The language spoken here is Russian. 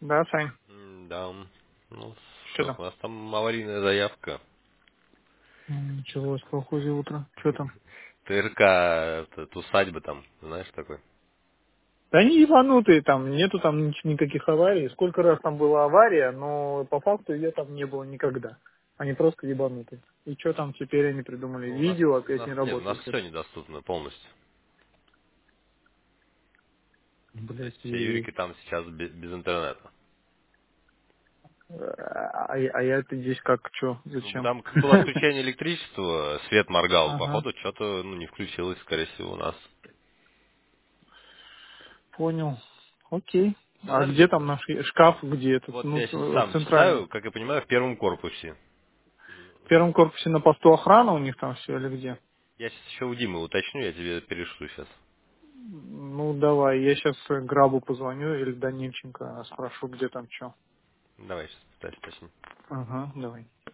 Да, Сань? Да. Ну, Что что, там? у нас там аварийная заявка. Ничего, с колхозе утро. Что там? ТРК, усадьба там, знаешь такой? Да они ебанутые там, нету там никаких аварий. Сколько раз там была авария, но по факту ее там не было никогда. Они просто ебанутые. И что там теперь они придумали? Ну, Видео у опять нас не нет, у нас работает. все недоступно полностью. То есть Блять, все юрики там сейчас без интернета. а я-то здесь как, что, Ну, зачем? там было отключение электричества, свет моргал. Ага, Походу, что-то не включилось, скорее всего, у нас. понял. Окей. А где Подожди. там наш шкаф, где этот? Вот Ну, я сейчас в сам центральном. читаю, как я понимаю, в первом корпусе. В первом корпусе на посту охраны у них там все или где? Я сейчас еще у Димы уточню, я тебе перешлю сейчас. Ну, давай, я сейчас Грабу позвоню или Данильченко спрошу, где там что. Давай сейчас, уточню. Ага, давай.